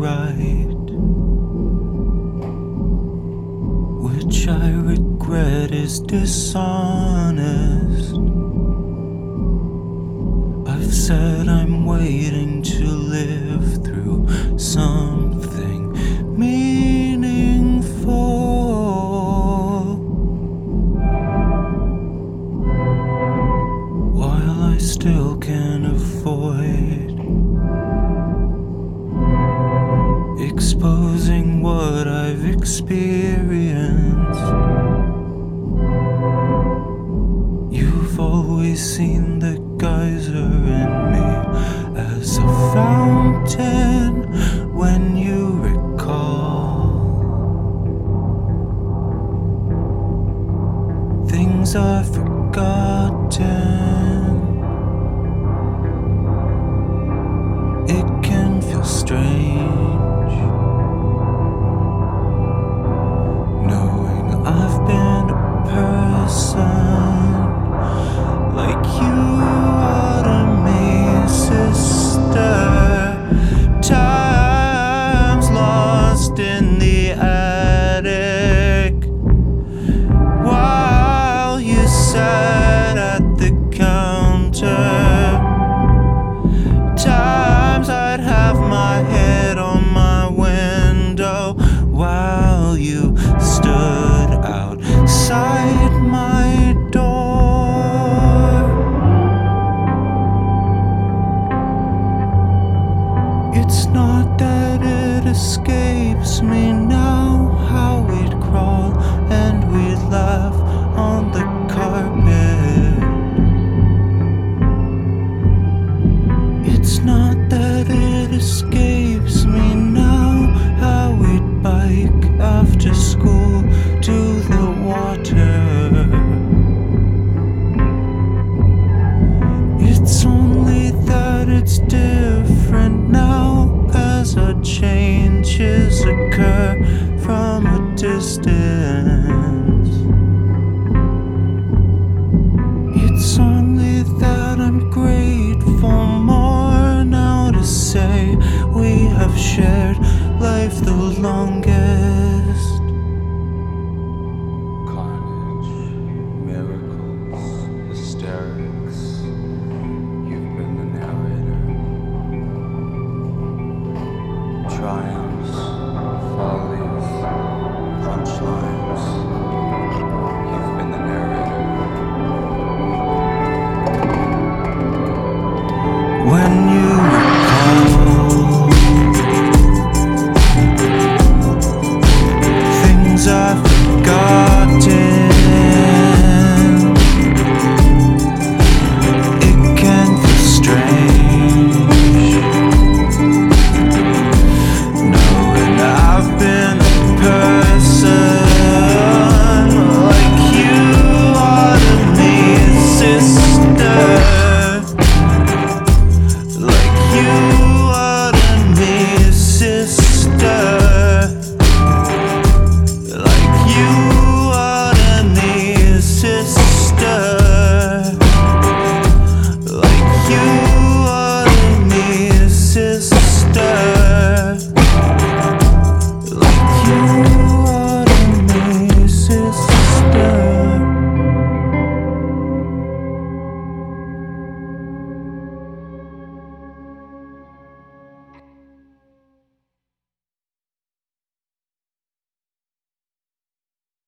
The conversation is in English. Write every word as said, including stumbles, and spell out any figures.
right, which I regret is dishonest. I've said I'm waiting to live through something meaningful, while I still can avoid exposing what I've experienced. You've always seen the geyser in me as a fountain when you recall things I've forgotten. It can feel strange knowing I've been a person